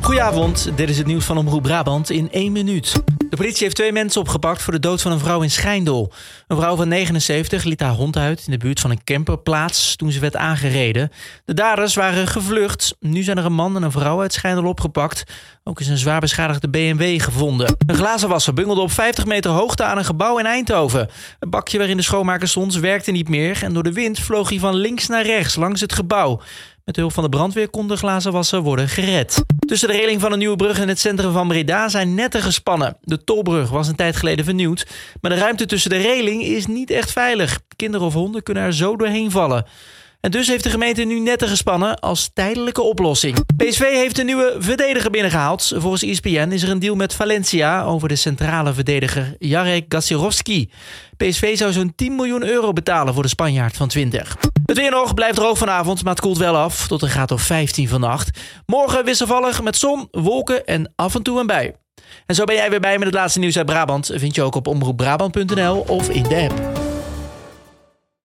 Goedenavond, dit is het nieuws van Omroep Brabant in 1 minuut. De politie heeft 2 mensen opgepakt voor de dood van een vrouw in Schijndel. Een vrouw van 79 liet haar hond uit in de buurt van een camperplaats toen ze werd aangereden. De daders waren gevlucht. Nu zijn er een man en een vrouw uit Schijndel opgepakt. Ook is een zwaar beschadigde BMW gevonden. Een glazenwasser bungelde op 50 meter hoogte aan een gebouw in Eindhoven. Het bakje waarin de schoonmaker stond werkte niet meer en door de wind vloog hij van links naar rechts langs het gebouw. Met hulp van de brandweer kon de glazenwasser worden gered. Tussen de reling van een nieuwe brug in het centrum van Breda zijn netten gespannen. De tolbrug was een tijd geleden vernieuwd, maar de ruimte tussen de reling is niet echt veilig. Kinderen of honden kunnen er zo doorheen vallen. En dus heeft de gemeente nu netten gespannen als tijdelijke oplossing. PSV heeft een nieuwe verdediger binnengehaald. Volgens ESPN is er een deal met Valencia over de centrale verdediger Jarek Gacirovski. PSV zou zo'n 10 miljoen euro betalen voor de Spanjaard van 20. Het weer nog, blijft droog vanavond, maar het koelt wel af tot een graad of 15 vannacht. Morgen wisselvallig met zon, wolken en af en toe een bui. En zo ben jij weer bij met het laatste nieuws uit Brabant. Vind je ook op omroepbrabant.nl of in de app.